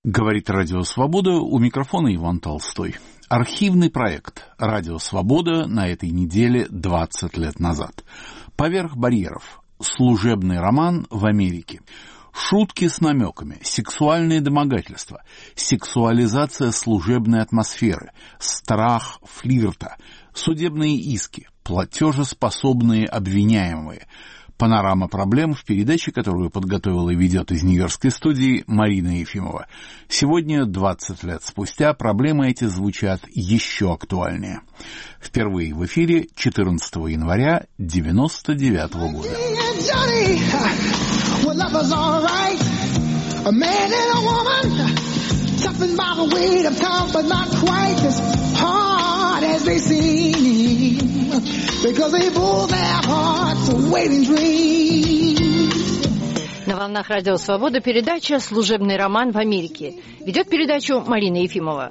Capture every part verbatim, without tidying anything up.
Говорит Радио Свобода, у микрофона Иван Толстой. Архивный проект «Радио Свобода» на этой неделе двадцать лет назад. Поверх барьеров. Служебный роман в Америке. Шутки с намеками, сексуальные домогательства, сексуализация служебной атмосферы, страх флирта, судебные иски, платежеспособные обвиняемые. Панорама проблем в передаче, которую подготовила и ведет из нью-йоркской студии Марина Ефимова. Сегодня, двадцать лет спустя, проблемы эти звучат еще актуальнее. Впервые в эфире четырнадцатого января девяносто девятого года. На волнах Радио Свобода передача «Служебный роман в Америке». Ведет передачу Марина Ефимова.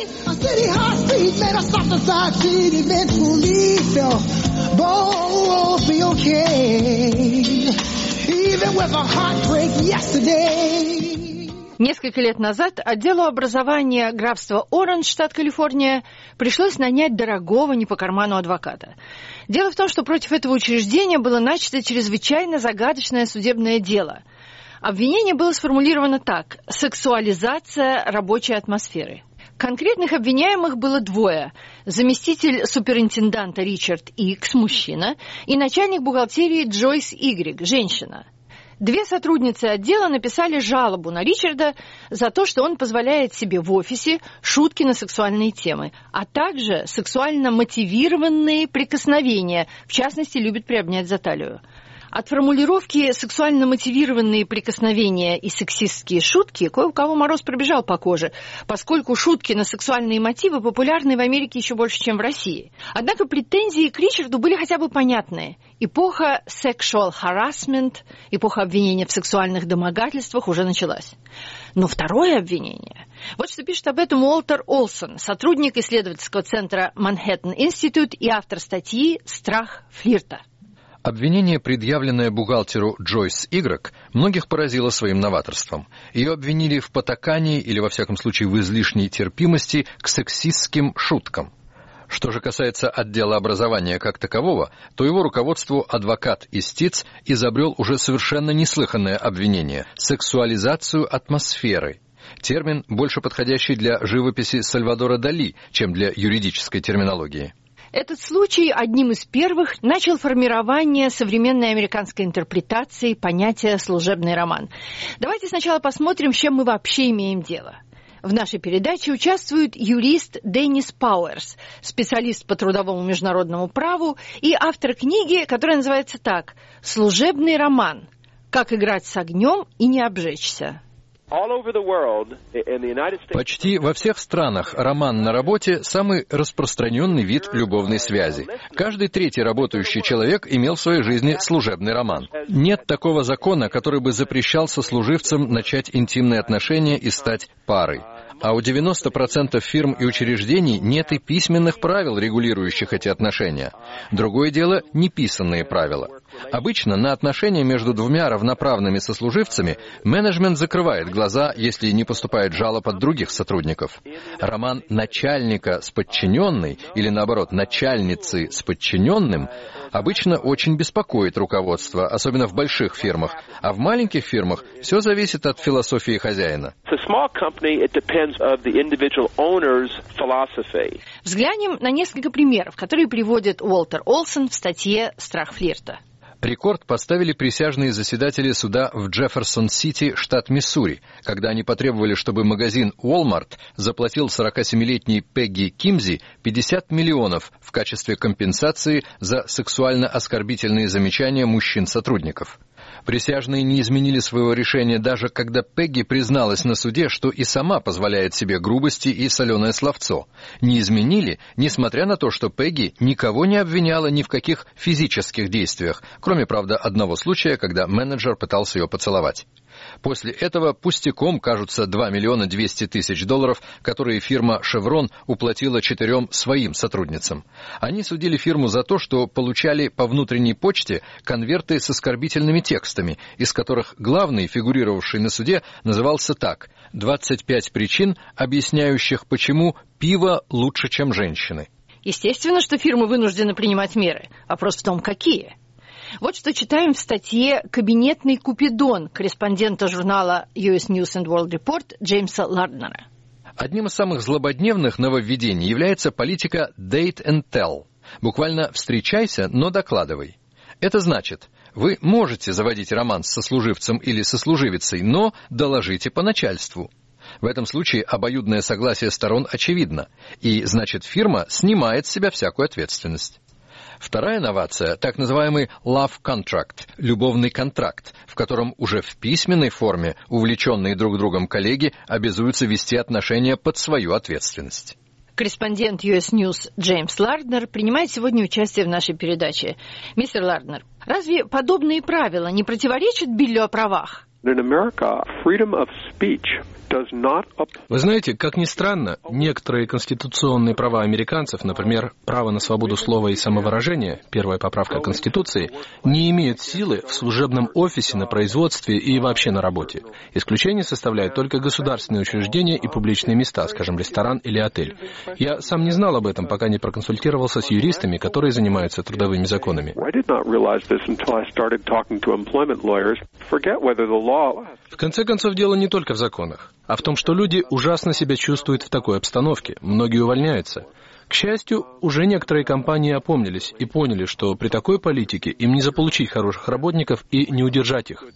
Несколько лет назад отделу образования графства Оранж, штат Калифорния, пришлось нанять дорогого не по карману адвоката. Дело в том, что против этого учреждения было начато чрезвычайно загадочное судебное дело. Обвинение было сформулировано так: сексуализация рабочей атмосферы. Конкретных обвиняемых было двое: заместитель суперинтенданта Ричард Икс, мужчина, и начальник бухгалтерии Джойс Игрек, женщина. Две сотрудницы отдела написали жалобу на Ричарда за то, что он позволяет себе в офисе шутки на сексуальные темы, а также сексуально мотивированные прикосновения, в частности, любит приобнять за талию. От формулировки «сексуально мотивированные прикосновения» и «сексистские шутки» кое у кого мороз пробежал по коже, поскольку шутки на сексуальные мотивы популярны в Америке еще больше, чем в России. Однако претензии к Ричарду были хотя бы понятные. Эпоха sexual harassment, эпоха обвинения в сексуальных домогательствах уже началась. Но второе обвинение. Вот что пишет об этом Уолтер Олсон, сотрудник исследовательского центра Manhattan Institute и автор статьи «Страх флирта». Обвинение, предъявленное бухгалтеру Джойс Игрек, многих поразило своим новаторством. Ее обвинили в потакании или, во всяком случае, в излишней терпимости к сексистским шуткам. Что же касается отдела образования как такового, то его руководству адвокат из ТИЦ изобрел уже совершенно неслыханное обвинение – сексуализацию атмосферы. Термин, больше подходящий для живописи Сальвадора Дали, чем для юридической терминологии. Этот случай одним из первых начал формирование современной американской интерпретации понятия «служебный роман». Давайте сначала посмотрим, с чем мы вообще имеем дело. В нашей передаче участвует юрист Деннис Пауэрс, специалист по трудовому международному праву и автор книги, которая называется так: «Служебный роман. Как играть с огнем и не обжечься». Почти во всех странах роман на работе – самый распространенный вид любовной связи. Каждый третий работающий человек имел в своей жизни служебный роман. Нет такого закона, который бы запрещал сослуживцам начать интимные отношения и стать парой. А у девяноста процентов фирм и учреждений нет и письменных правил, регулирующих эти отношения. Другое дело – неписанные правила. Обычно на отношения между двумя равноправными сослуживцами менеджмент закрывает глаза, если не поступает жалоб от других сотрудников. Роман начальника с подчиненной или, наоборот, начальницы с подчиненным обычно очень беспокоит руководство, особенно в больших фирмах, а в маленьких фирмах все зависит от философии хозяина. Взглянем на несколько примеров, которые приводит Уолтер Олсон в статье «Страх флирта». Рекорд поставили присяжные заседатели суда в Джефферсон-Сити, штат Миссури, когда они потребовали, чтобы магазин Walmart заплатил сорокасемилетней Пегги Кимзи пятьдесят миллионов в качестве компенсации за сексуально оскорбительные замечания мужчин-сотрудников. Присяжные не изменили своего решения, даже когда Пегги призналась на суде, что и сама позволяет себе грубости и соленое словцо. Не изменили, несмотря на то, что Пегги никого не обвиняла ни в каких физических действиях, кроме, правда, одного случая, когда менеджер пытался ее поцеловать. После этого пустяком кажутся два миллиона двести тысяч долларов, которые фирма «Шеврон» уплатила четырем своим сотрудницам. Они судили фирму за то, что получали по внутренней почте конверты с оскорбительными текстами, из которых главный, фигурировавший на суде, назывался так: «двадцать пять причин, объясняющих, почему пиво лучше, чем женщины». Естественно, что фирмы вынуждены принимать меры. Вопрос в том, какие. Вот что читаем в статье «Кабинетный Купидон» корреспондента журнала ю эс News and World Report Джеймса Ларднера. Одним из самых злободневных нововведений является политика «date and tell». Буквально «встречайся, но докладывай». Это значит, вы можете заводить роман с сослуживцем или сослуживицей, но доложите по начальству. В этом случае обоюдное согласие сторон очевидно, и, значит, фирма снимает с себя всякую ответственность. Вторая новация – так называемый love contract – любовный контракт, в котором уже в письменной форме увлеченные друг другом коллеги обязуются вести отношения под свою ответственность. Корреспондент ю эс News Джеймс Ларднер принимает сегодня участие в нашей передаче. Мистер Ларднер, разве подобные правила не противоречат Биллу о правах? Вы знаете, как ни странно, некоторые конституционные права американцев, например, право на свободу слова и самовыражения, первая поправка Конституции, не имеют силы в служебном офисе, на производстве и вообще на работе. Исключение составляют только государственные учреждения и публичные места, скажем, ресторан или отель. Я сам не знал об этом, пока не проконсультировался с юристами, которые занимаются трудовыми законами. В конце концов, дело не только в законах, а в том, что люди ужасно себя чувствуют в такой обстановке. Многие увольняются. К счастью, уже некоторые компании опомнились и поняли, что при такой политике им не заполучить хороших работников и не удержать их.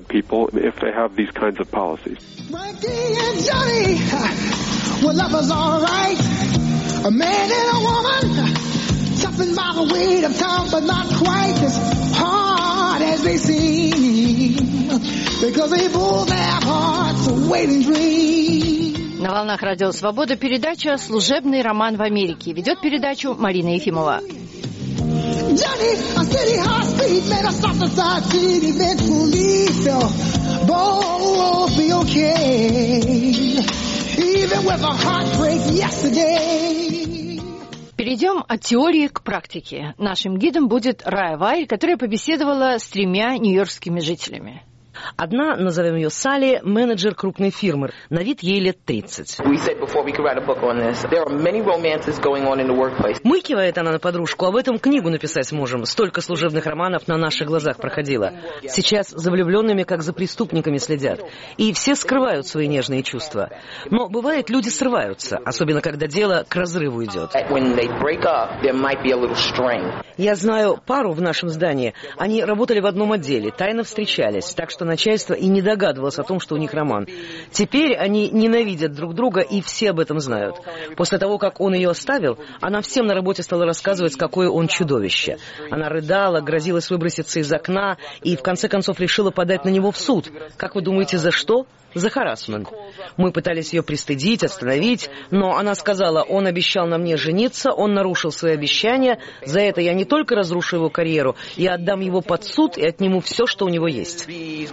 На волнах Радио Свобода передача «Служебный роман в Америке». Ведет передачу Марина Ефимова. Перейдем от теории к практике. Нашим гидом будет Рая Вайль, которая побеседовала с тремя нью-йоркскими жителями. Одна, назовем ее Салли, менеджер крупной фирмы. На вид ей лет тридцать. Мы, кивает она на подружку, об этом книгу написать можем. Столько служебных романов на наших глазах проходило. Сейчас за влюбленными, как за преступниками, следят. И все скрывают свои нежные чувства. Но бывает, люди срываются, особенно когда дело к разрыву идет. Я знаю пару в нашем здании. Они работали в одном отделе, тайно встречались, так что начальство и не догадывалось о том, что у них роман. Теперь они ненавидят друг друга, и все об этом знают. После того, как он ее оставил, она всем на работе стала рассказывать, какое он чудовище. Она рыдала, грозилась выброситься из окна и в конце концов решила подать на него в суд. Как вы думаете, за что? За харассмент. Мы пытались ее пристыдить, остановить, но она сказала: он обещал на мне жениться, он нарушил свои обещания, за это я не только разрушу его карьеру, я отдам его под суд и отниму все, что у него есть.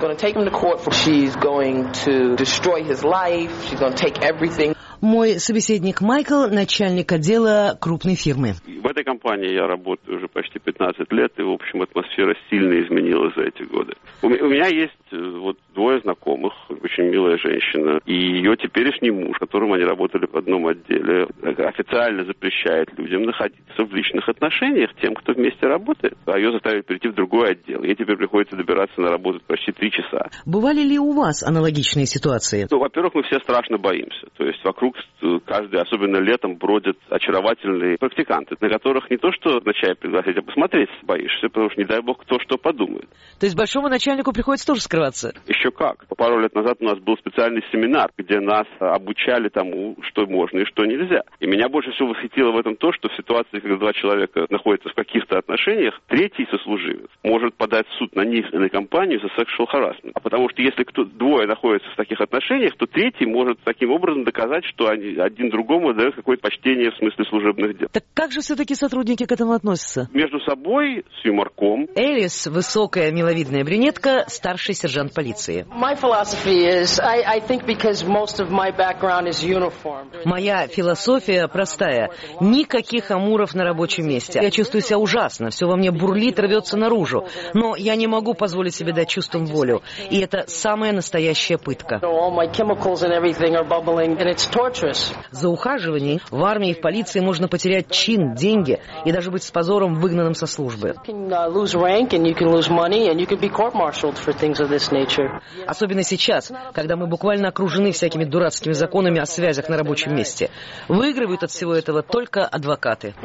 Мой собеседник Майкл, начальник отдела крупной фирмы. В этой компании я работаю уже почти пятнадцать лет, и, в общем, атмосфера сильно изменилась за эти годы. У меня есть вот двое знакомых, очень милая женщина, и ее теперешний муж, с которым они работали в одном отделе, официально запрещает людям находиться в личных отношениях тем, кто вместе работает, а ее заставили перейти в другой отдел. Ей теперь приходится добираться на работу почти три часа. Бывали ли у вас аналогичные ситуации? Ну, во-первых, мы все страшно боимся. То есть вокруг каждый, особенно летом, бродят очаровательные практиканты, на которых не то что на чай пригласить, а посмотреть боишься, потому что не дай бог кто что подумает. То есть большому начальнику приходится тоже скрываться? Еще как. Пару лет назад у нас был специальный семинар, где нас обучали тому, что можно и что нельзя. И меня больше всего восхитило в этом то, что в ситуации, когда два человека находятся в каких-то отношениях, третий сослуживец может подать в суд на них и на компанию за sexual harassment. А потому что если кто, двое находятся в таких отношениях, то третий может таким образом доказать, что что они один другому дают какое-то почтение в смысле служебных дел. Так как же все-таки сотрудники к этому относятся? Между собой с юморком. Элис, высокая миловидная брюнетка, старший сержант полиции. Моя философия простая. Никаких амуров на рабочем месте. Я чувствую себя ужасно, все во мне бурлит, рвется наружу. Но я не могу позволить себе дать чувствам волю. И это самая настоящая пытка. За ухаживание в армии и в полиции можно потерять чин, деньги и даже быть с позором выгнанным со службы. Особенно сейчас, когда мы буквально окружены всякими дурацкими законами о связях на рабочем месте. Выигрывают от всего этого только адвокаты.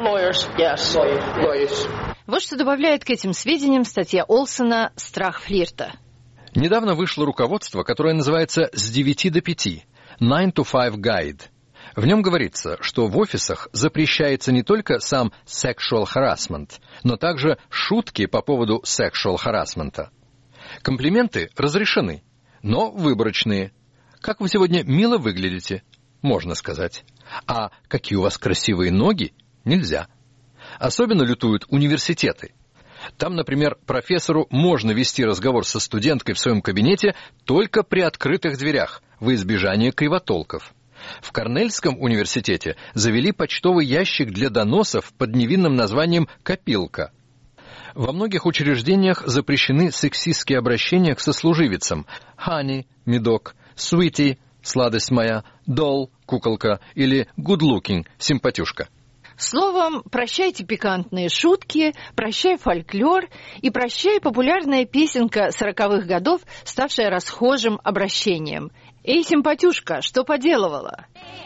Вот что добавляет к этим сведениям статья Олсона «Страх флирта». Недавно вышло руководство, которое называется «С девяти до пяти» – nine to five Guide. В нем говорится, что в офисах запрещается не только сам sexual harassment, но также шутки по поводу sexual harassment. Комплименты разрешены, но выборочные. «Как вы сегодня мило выглядите» – можно сказать. А «какие у вас красивые ноги» – нельзя. Особенно лютуют университеты. Там, например, профессору можно вести разговор со студенткой в своем кабинете только при открытых дверях, во избежание кривотолков. В Корнельском университете завели почтовый ящик для доносов под невинным названием «Копилка». Во многих учреждениях запрещены сексистские обращения к сослуживицам «honey» – «медок», «sweetie» – «сладость моя», «doll» – «куколка» или «good looking» – «симпатюшка». Словом, прощайте пикантные шутки, прощай фольклор и прощай популярная песенка сороковых годов, ставшая расхожим обращением. «Эй, симпатюшка, что поделывала?»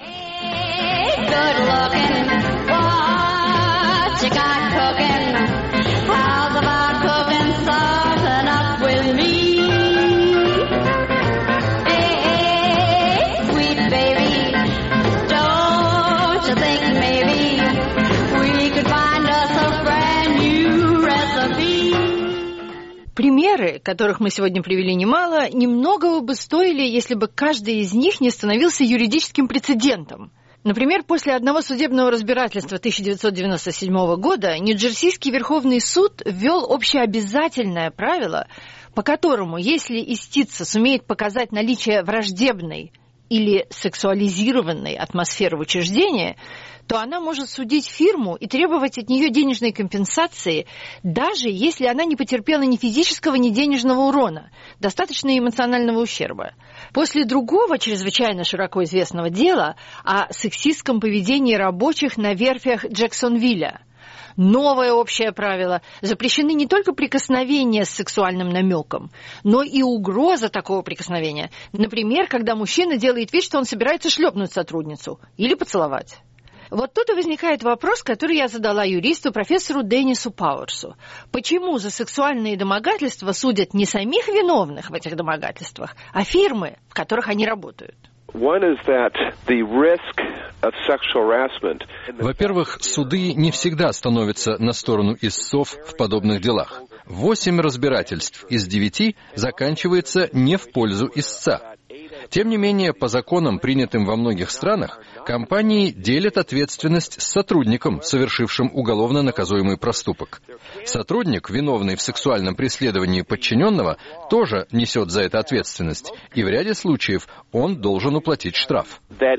Примеры, которых мы сегодня привели немало, немногого бы стоили, если бы каждый из них не становился юридическим прецедентом. Например, после одного судебного разбирательства тысяча девятьсот девяносто седьмого года Нью-Джерсийский Верховный суд ввел общеобязательное правило, по которому, если истица сумеет показать наличие враждебной или сексуализированной атмосферы в учреждении, то она может судить фирму и требовать от нее денежной компенсации, даже если она не потерпела ни физического, ни денежного урона, достаточно эмоционального ущерба. После другого чрезвычайно широко известного дела о сексистском поведении рабочих на верфях Джексонвилля, новое общее правило: запрещены не только прикосновения с сексуальным намеком, но и угроза такого прикосновения. Например, когда мужчина делает вид, что он собирается шлепнуть сотрудницу или поцеловать. Вот тут и возникает вопрос, который я задала юристу, профессору Деннису Пауэрсу. Почему за сексуальные домогательства судят не самих виновных в этих домогательствах, а фирмы, в которых они работают? Во-первых, суды не всегда становятся на сторону истцов в подобных делах. Восемь разбирательств из девяти заканчивается не в пользу истца. Тем не менее, по законам, принятым во многих странах, компании делят ответственность с сотрудником, совершившим уголовно наказуемый проступок. Сотрудник, виновный в сексуальном преследовании подчиненного, тоже несет за это ответственность, и в ряде случаев он должен уплатить штраф.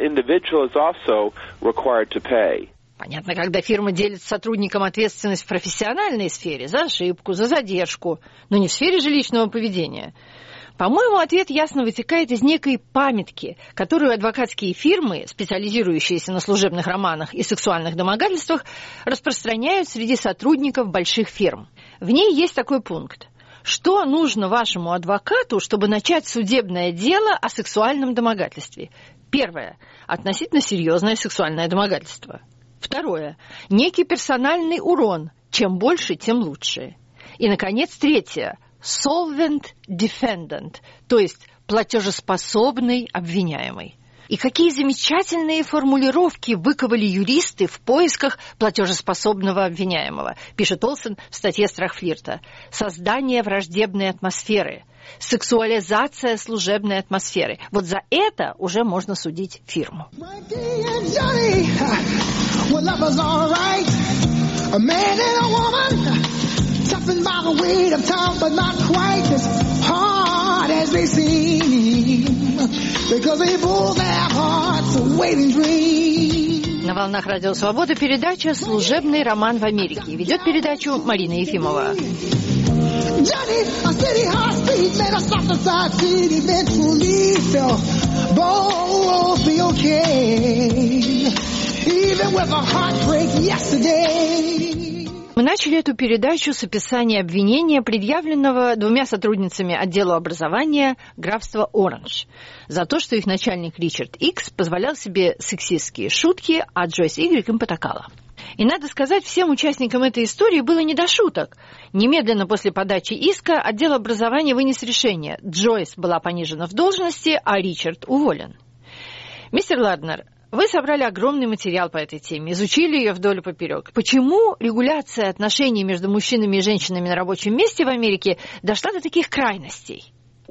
Понятно, когда фирма делит с сотрудником ответственность в профессиональной сфере за ошибку, за задержку, но не в сфере жилищного поведения. По-моему, ответ ясно вытекает из некой памятки, которую адвокатские фирмы, специализирующиеся на служебных романах и сексуальных домогательствах, распространяют среди сотрудников больших фирм. В ней есть такой пункт: что нужно вашему адвокату, чтобы начать судебное дело о сексуальном домогательстве? Первое. Относительно серьезное сексуальное домогательство. Второе. Некий персональный урон. Чем больше, тем лучше. И, наконец, третье. Solvent defendant, то есть платежеспособный обвиняемый. И какие замечательные формулировки выковали юристы в поисках платежеспособного обвиняемого, пишет Олсон в статье «Страх флирта». Создание враждебной атмосферы, сексуализация служебной атмосферы. Вот за это уже можно судить фирму. На волнах Радио Свобода передача «Служебный роман в Америке». Ведет передачу Марина Ефимова. Мы начали эту передачу с описания обвинения, предъявленного двумя сотрудницами отдела образования графства Оранж, за то, что их начальник Ричард Икс позволял себе сексистские шутки, а Джойс Игрек им потакала. И надо сказать, всем участникам этой истории было не до шуток. Немедленно после подачи иска отдел образования вынес решение. Джойс была понижена в должности, а Ричард уволен. Мистер Ладнер, вы собрали огромный материал по этой теме, изучили ее вдоль и поперек. Почему регуляция отношений между мужчинами и женщинами на рабочем месте в Америке дошла до таких крайностей?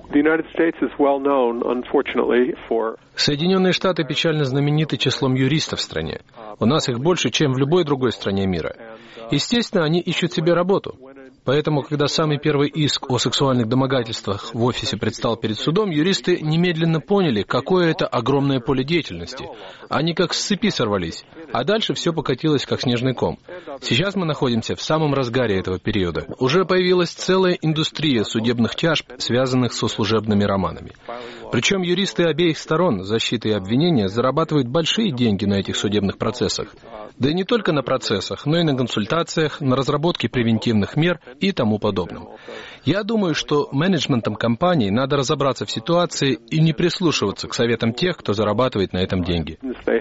Соединенные Штаты печально знамениты числом юристов в стране. У нас их больше, чем в любой другой стране мира. Естественно, они ищут себе работу. Поэтому, когда самый первый иск о сексуальных домогательствах в офисе предстал перед судом, юристы немедленно поняли, какое это огромное поле деятельности. Они как с цепи сорвались, а дальше все покатилось, как снежный ком. Сейчас мы находимся в самом разгаре этого периода. Уже появилась целая индустрия судебных тяжб, связанных со служебными романами. Причем юристы обеих сторон защиты и обвинения зарабатывают большие деньги на этих судебных процессах. Да и не только на процессах, но и на консультациях, на разработке превентивных мер и тому подобном. Я думаю, что менеджментам компаний надо разобраться в ситуации и не прислушиваться к советам тех, кто зарабатывает на этом деньги.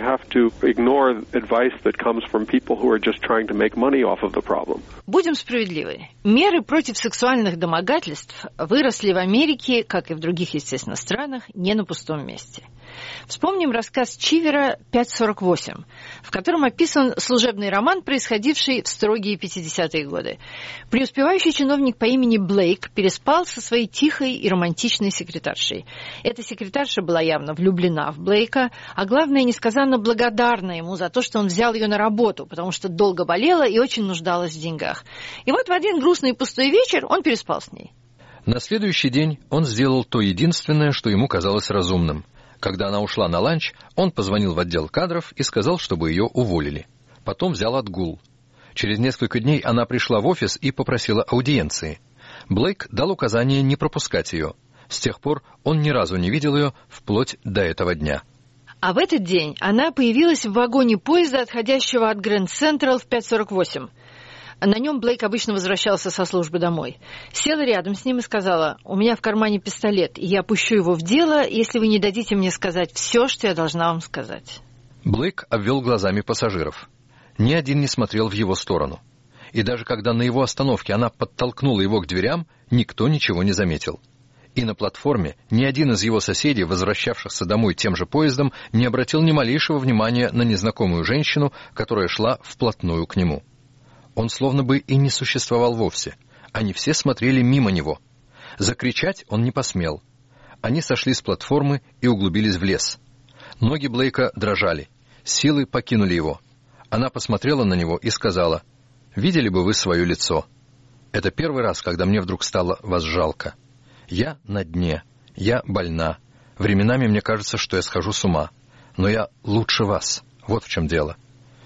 Будем справедливы. Меры против сексуальных домогательств выросли в Америке, как и в других, естественно, странах, не на пустом месте. Вспомним рассказ Чивера «пять сорок восемь», в котором описан служебный роман, происходивший в строгие пятидесятые годы. Преуспевающий чиновник по имени Блейк переспал со своей тихой и романтичной секретаршей. Эта секретарша была явно влюблена в Блейка, а главное, несказанно благодарна ему за то, что он взял ее на работу, потому что долго болела и очень нуждалась в деньгах. И вот в один грустный и пустой вечер он переспал с ней. На следующий день он сделал то единственное, что ему казалось разумным. Когда она ушла на ланч, он позвонил в отдел кадров и сказал, чтобы ее уволили. Потом взял отгул. Через несколько дней она пришла в офис и попросила аудиенции. Блейк дал указание не пропускать ее. С тех пор он ни разу не видел ее вплоть до этого дня. А в этот день она появилась в вагоне поезда, отходящего от Грэнд Централ в пять сорок восемь. На нем Блейк обычно возвращался со службы домой. Села рядом с ним и сказала: «У меня в кармане пистолет, и я пущу его в дело, если вы не дадите мне сказать все, что я должна вам сказать». Блейк обвел глазами пассажиров. Ни один не смотрел в его сторону. И даже когда на его остановке она подтолкнула его к дверям, никто ничего не заметил. И на платформе ни один из его соседей, возвращавшихся домой тем же поездом, не обратил ни малейшего внимания на незнакомую женщину, которая шла вплотную к нему. Он словно бы и не существовал вовсе. Они все смотрели мимо него. Закричать он не посмел. Они сошли с платформы и углубились в лес. Ноги Блейка дрожали. Силы покинули его. Она посмотрела на него и сказала: «Видели бы вы свое лицо? Это первый раз, когда мне вдруг стало вас жалко. Я на дне. Я больна. Временами мне кажется, что я схожу с ума. Но я лучше вас. Вот в чем дело.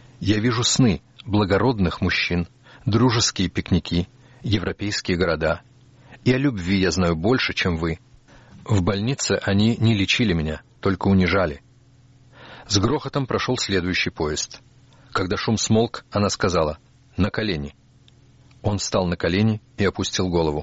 Я вижу сны благородных мужчин, дружеские пикники, европейские города. И о любви я знаю больше, чем вы. В больнице они не лечили меня, только унижали». С грохотом прошел следующий поезд. Когда шум смолк, она сказала: «На колени». Он встал на колени и опустил голову.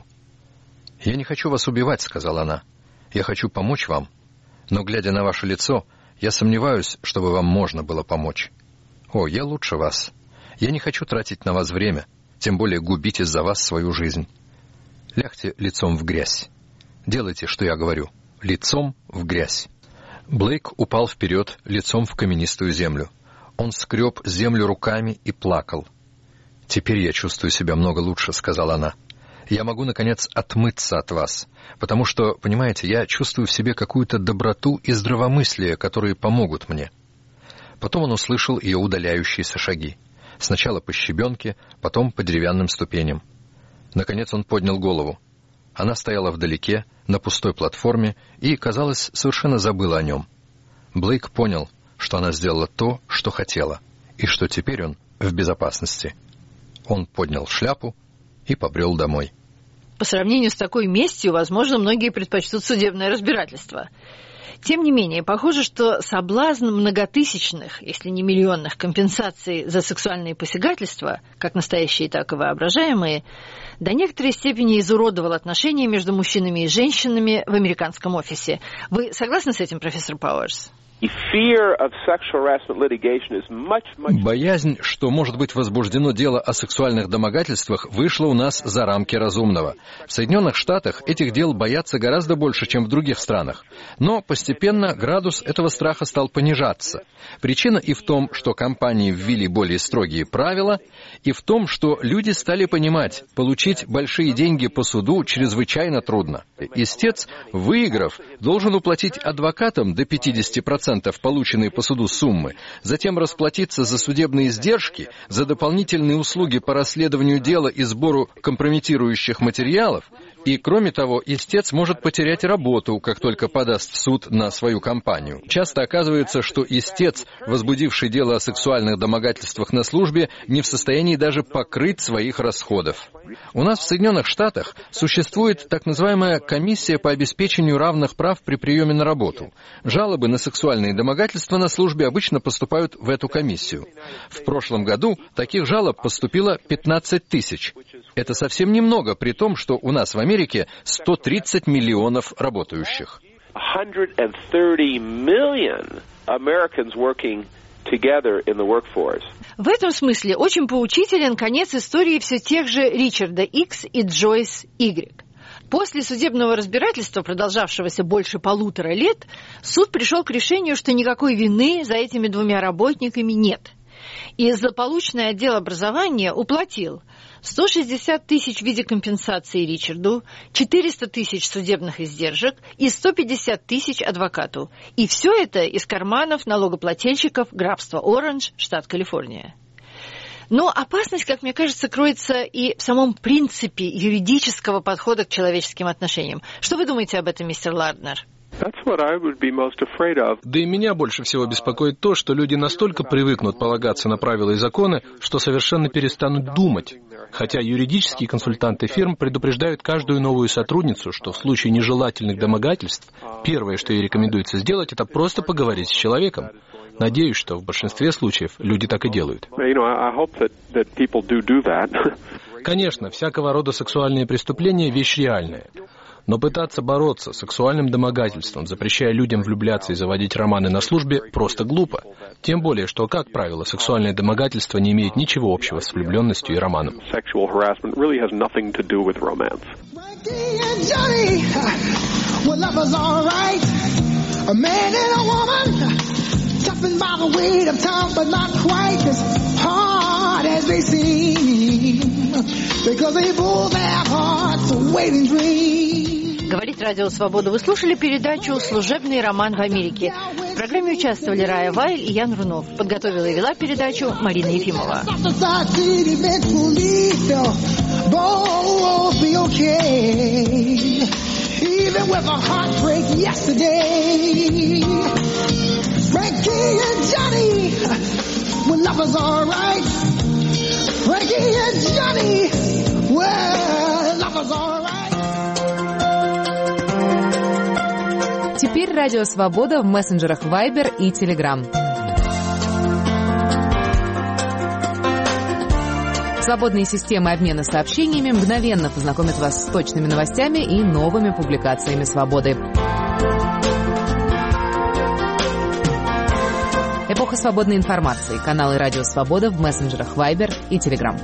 «Я не хочу вас убивать», — сказала она. «Я хочу помочь вам. Но, глядя на ваше лицо, я сомневаюсь, чтобы вам можно было помочь. О, я лучше вас. Я не хочу тратить на вас время, тем более губить из-за вас свою жизнь. Лягте лицом в грязь. Делайте, что я говорю. Лицом в грязь». Блейк упал вперед, лицом в каменистую землю. Он скреб землю руками и плакал. «Теперь я чувствую себя много лучше», — сказала она. Я могу, наконец, отмыться от вас, потому что, понимаете, я чувствую в себе какую-то доброту и здравомыслие, которые помогут мне». Потом он услышал ее удаляющиеся шаги. Сначала по щебенке, потом по деревянным ступеням. Наконец он поднял голову. Она стояла вдалеке, на пустой платформе, и, казалось, совершенно забыла о нем. Блейк понял, что она сделала то, что хотела, и что теперь он в безопасности. Он поднял шляпу и побрел домой. По сравнению с такой местью, возможно, многие предпочтут судебное разбирательство. Тем не менее, похоже, что соблазн многотысячных, если не миллионных, компенсаций за сексуальные посягательства, как настоящие, так и воображаемые, до некоторой степени изуродовал отношения между мужчинами и женщинами в американском офисе. Вы согласны с этим, профессор Пауэрс? Боязнь, что может быть возбуждено дело о сексуальных домогательствах, вышла у нас за рамки разумного. В Соединенных Штатах этих дел боятся гораздо больше, чем в других странах. Но постепенно градус этого страха стал понижаться. Причина и в том, что компании ввели более строгие правила, и в том, что люди стали понимать, получить большие деньги по суду чрезвычайно трудно. Истец, выиграв, должен уплатить адвокатам до пятьдесят процентов полученные по суду суммы, затем расплатиться за судебные издержки, за дополнительные услуги по расследованию дела и сбору компрометирующих материалов, и, кроме того, истец может потерять работу, как только подаст в суд на свою компанию. Часто оказывается, что истец, возбудивший дело о сексуальных домогательствах на службе, не в состоянии даже покрыть своих расходов. У нас в Соединенных Штатах существует так называемая комиссия по обеспечению равных прав при приеме на работу. Жалобы на сексуальные домогательства на службе обычно поступают в эту комиссию. В прошлом году таких жалоб поступило пятнадцать тысяч. Это совсем немного, при том, что у нас в Америке сто тридцать миллионов работающих. В этом смысле очень поучителен конец истории все тех же Ричарда Икс и Джойс Игрек. После судебного разбирательства, продолжавшегося больше полутора лет, суд пришел к решению, что никакой вины за этими двумя работниками нет. И злополучный отдел образования уплатил сто шестьдесят тысяч в виде компенсации Ричарду, четыреста тысяч судебных издержек и сто пятьдесят тысяч адвокату. И все это из карманов налогоплательщиков графства Оранж, штат Калифорния. Но опасность, как мне кажется, кроется и в самом принципе юридического подхода к человеческим отношениям. Что вы думаете об этом, мистер Ларднер? Да и меня больше всего беспокоит то, что люди настолько привыкнут полагаться на правила и законы, что совершенно перестанут думать. Хотя юридические консультанты фирм предупреждают каждую новую сотрудницу, что в случае нежелательных домогательств первое, что ей рекомендуется сделать, это просто поговорить с человеком. Надеюсь, что в большинстве случаев люди так и делают. Конечно, всякого рода сексуальные преступления – вещь реальная. Но пытаться бороться с сексуальным домогательством, запрещая людям влюбляться и заводить романы на службе, просто глупо. Тем более, что, как правило, сексуальное домогательство не имеет ничего общего с влюбленностью и романом. Говорит Радио Свобода. Вы слушали передачу «Служебный роман в Америке». В программе участвовали Рая Вайль и Ян Рунов. Подготовила и вела передачу Марина Ефимова. Теперь Радио Свобода в мессенджерах Viber и Telegram. Свободные системы обмена сообщениями мгновенно познакомят вас с точными новостями и новыми публикациями «Свободы». Эпоха свободной информации. Каналы Радио Свобода в мессенджерах Viber и Telegram.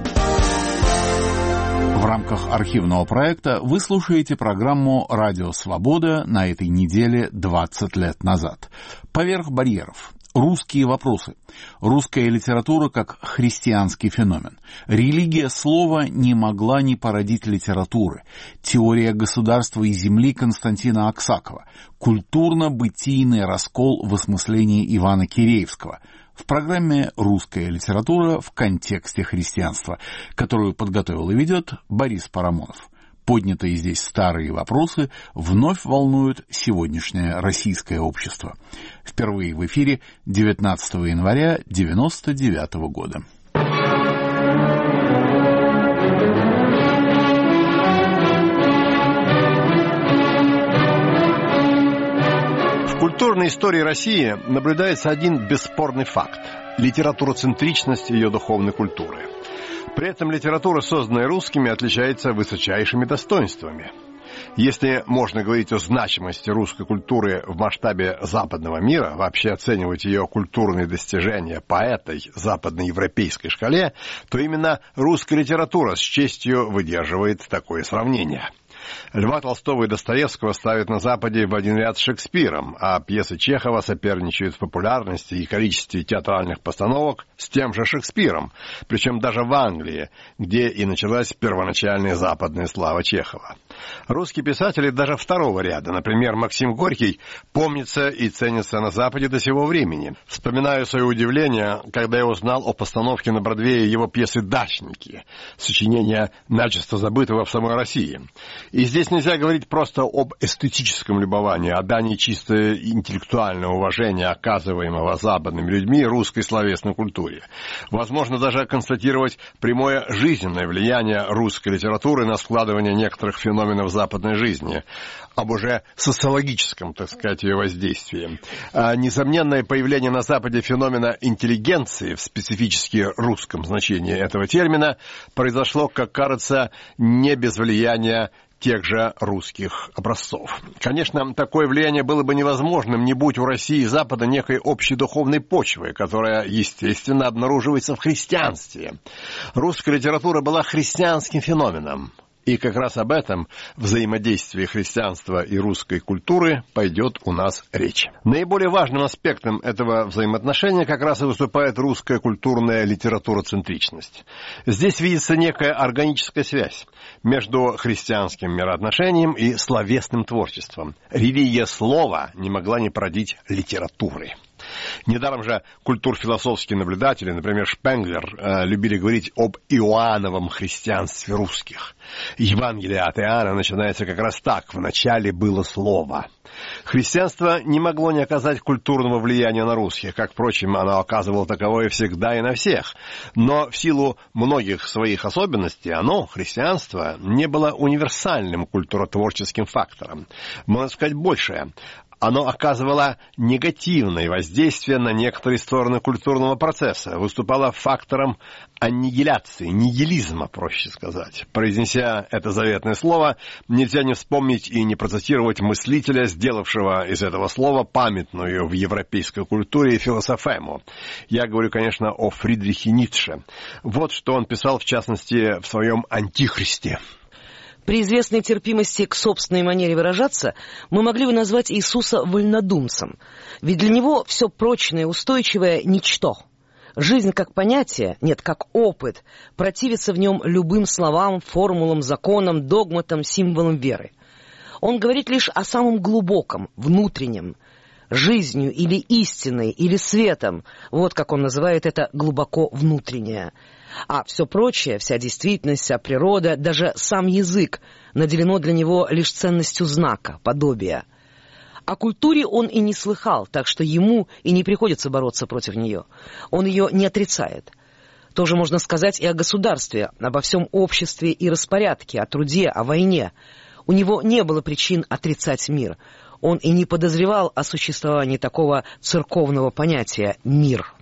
В рамках архивного проекта вы слушаете программу «Радио Свобода» на этой неделе двадцать лет назад. «Поверх барьеров». Русские вопросы. Русская литература как христианский феномен. Религия слова не могла не породить литературы. Теория государства и земли Константина Аксакова. Культурно-бытийный раскол в осмыслении Ивана Киреевского. В программе «Русская литература в контексте христианства», которую подготовил и ведет Борис Парамонов. Поднятые здесь старые вопросы вновь волнуют сегодняшнее российское общество. Впервые в эфире девятнадцатого января девяносто девятого года. В культурной истории России наблюдается один бесспорный факт – литературоцентричность ее духовной культуры. При этом литература, созданная русскими, отличается высочайшими достоинствами. Если можно говорить о значимости русской культуры в масштабе западного мира, вообще оценивать ее культурные достижения по этой западноевропейской шкале, то именно русская литература с честью выдерживает такое сравнение. Льва Толстого и Достоевского ставят на Западе в один ряд с Шекспиром, а пьесы Чехова соперничают в популярности и количестве театральных постановок с тем же Шекспиром, причем даже в Англии, где и началась первоначальная западная слава Чехова. Русские писатели даже второго ряда, например, Максим Горький, помнится и ценится на Западе до сего времени. Вспоминаю свое удивление, когда я узнал о постановке на Бродвее его пьесы «Дачники», сочинения начисто забытого в самой России. И здесь нельзя говорить просто об эстетическом любовании, о дании чисто интеллектуального уважения, оказываемого западными людьми русской словесной культуре. Возможно даже констатировать прямое жизненное влияние русской литературы на складывание некоторых феноменов западной жизни, об уже социологическом, так сказать, ее воздействии. А несомненное появление на Западе феномена интеллигенции в специфически русском значении этого термина произошло, как кажется, не без влияния тех же русских образцов. Конечно, такое влияние было бы невозможным, не будь у России и Запада некой общей духовной почвы, которая, естественно, обнаруживается в христианстве. Русская литература была христианским феноменом. И как раз об этом взаимодействии христианства и русской культуры пойдет у нас речь. Наиболее важным аспектом этого взаимоотношения как раз и выступает русская культурная литературоцентричность. Здесь видится некая органическая связь между христианским мироотношением и словесным творчеством. Религия слова не могла не породить литературы. Недаром же культурфилософские наблюдатели, например, Шпенглер, э, любили говорить об Иоанновом христианстве русских. Евангелие от Иоанна начинается как раз так: «Вначале было слово». Христианство не могло не оказать культурного влияния на русских, как, впрочем, оно оказывало таковое всегда и на всех. Но в силу многих своих особенностей оно, христианство, не было универсальным культуротворческим фактором. Можно сказать большее. Оно оказывало негативное воздействие на некоторые стороны культурного процесса, выступало фактором аннигиляции, нигилизма, проще сказать. Произнеся это заветное слово, нельзя не вспомнить и не процитировать мыслителя, сделавшего из этого слова памятную в европейской культуре философему. Я говорю, конечно, о Фридрихе Ницше. Вот что он писал, в частности, в своем «Антихристе». При известной терпимости к собственной манере выражаться мы могли бы назвать Иисуса вольнодумцем, ведь для него все прочное и устойчивое – ничто. Жизнь как понятие, нет, как опыт, противится в нем любым словам, формулам, законам, догматам, символам веры. Он говорит лишь о самом глубоком, внутреннем, жизнью или истиной, или светом, вот как он называет это глубоко внутреннее. А все прочее, вся действительность, вся природа, даже сам язык наделено для него лишь ценностью знака, подобия. О культуре он и не слыхал, так что ему и не приходится бороться против нее. Он ее не отрицает. Тоже можно сказать и о государстве, обо всем обществе и распорядке, о труде, о войне. У него не было причин отрицать мир. Он и не подозревал о существовании такого церковного понятия «мир».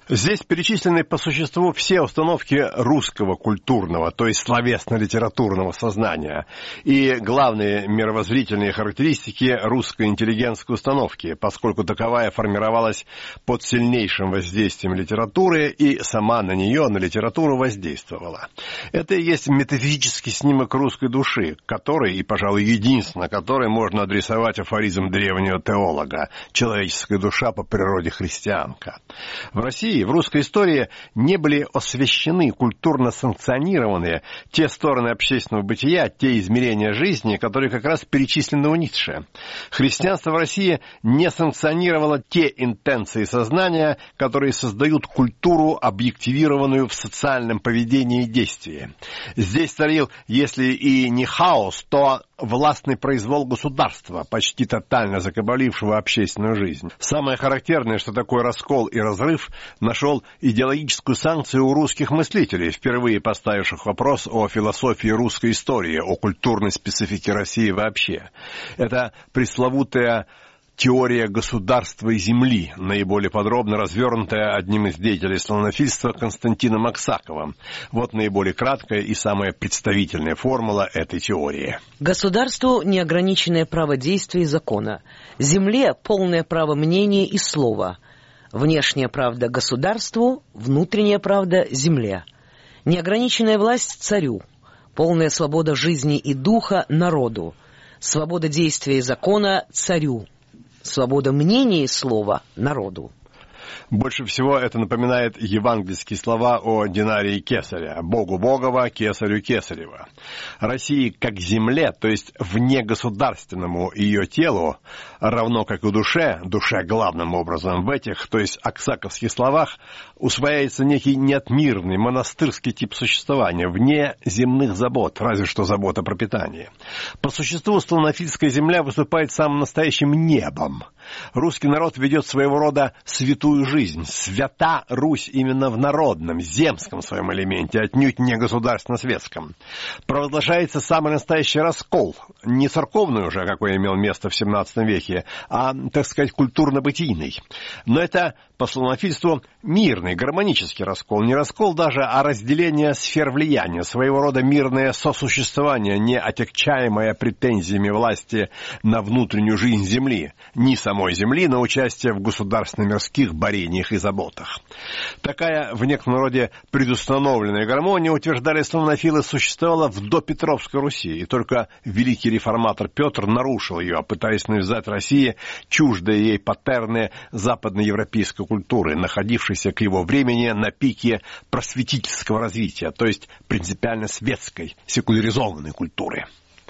Здесь перечислены по существу все установки русского культурного, то есть словесно-литературного сознания, и главные мировоззрительные характеристики русской интеллигентской установки, поскольку таковая формировалась под сильнейшим воздействием литературы и сама на нее, на литературу, воздействовала. Это и есть метафизический снимок русской души, который, и, пожалуй, единственно который можно адресовать афоризм древнего теолога «Человеческая душа по природе христианка». В России, в русской истории не были освящены, культурно санкционированные те стороны общественного бытия, те измерения жизни, которые как раз перечислены у Ницше. Христианство в России не санкционировало те интенции сознания, которые создают культуру, объективированную в социальном поведении и действии. Здесь царил, если и не хаос, то властный произвол государства, почти тотально закабалившего общественную жизнь. Самое характерное, что такой раскол и разрыв нашел идеологическую санкцию у русских мыслителей, впервые поставивших вопрос о философии русской истории, о культурной специфике России вообще. Это пресловутая теория государства и земли, наиболее подробно развернутая одним из деятелей славянофильства Константином Аксаковым. Вот наиболее краткая и самая представительная формула этой теории. Государству неограниченное право действия и закона. Земле полное право мнения и слова. Внешняя правда государству, внутренняя правда земле. Неограниченная власть царю. Полная свобода жизни и духа народу. Свобода действия и закона царю. Свобода мнения и слова народу. Больше всего это напоминает евангельские слова о динарии Кесаря: «Богу Богова, Кесарю Кесарева». России как земле, то есть внегосударственному ее телу, равно как и душе, душе главным образом в этих, то есть аксаковских словах, усваивается некий неотмирный монастырский тип существования, вне земных забот, разве что забот о пропитании. По существу славянофильская земля выступает самым настоящим небом. Русский народ ведет своего рода святую жизнь. Свята Русь именно в народном, земском своем элементе, отнюдь не государственно-светском. Провозглашается самый настоящий раскол. Не церковный уже, какой имел место в семнадцатом веке, а, так сказать, культурно-бытийный. Но это, по славянофильству, мирный, гармонический раскол. Не раскол даже, а разделение сфер влияния, своего рода мирное сосуществование, не отягчаемое претензиями власти на внутреннюю жизнь земли, ни самой земли, на участие в государственно-мирских борениях и заботах. Такая в некотором роде предустановленная гармония, утверждали славянофилы, существовала в допетровской Руси, и только великий реформатор Петр нарушил ее, пытаясь навязать России чуждые ей паттерны западноевропейской культуры, находившейся к его времени на пике просветительского развития, то есть принципиально светской, секуляризованной культуры.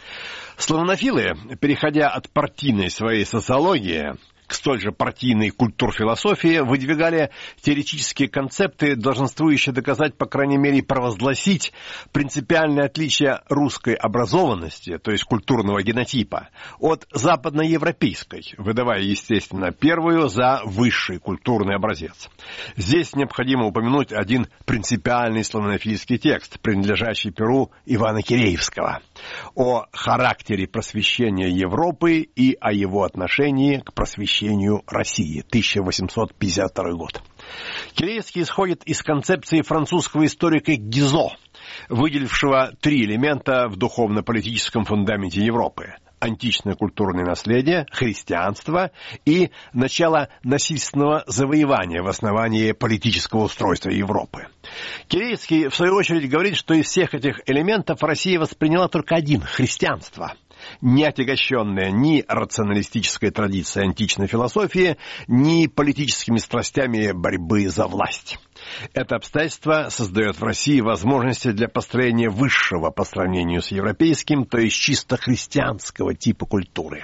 Славянофилы, переходя от партийной своей социологии к столь же партийной культур-философии, выдвигали теоретические концепты, долженствующие доказать, по крайней мере, провозгласить принципиальное отличие русской образованности, то есть культурного генотипа, от западноевропейской, выдавая, естественно, первую за высший культурный образец. Здесь необходимо упомянуть один принципиальный славянофильский текст, принадлежащий перу Ивана Киреевского, о характере просвещения Европы и о его отношении к просвещению России, тысяча восемьсот пятьдесят второй год. Киреевский исходит из концепции французского историка Гизо, выделившего три элемента в духовно-политическом фундаменте Европы: античное культурное наследие, христианство и начало насильственного завоевания в основании политического устройства Европы. Киреевский, в свою очередь, говорит, что из всех этих элементов Россия восприняла только один – христианство, не отягощенная ни рационалистической традицией античной философии, ни политическими страстями борьбы за власть. Это обстоятельство создает в России возможности для построения высшего по сравнению с европейским, то есть чисто христианского типа культуры.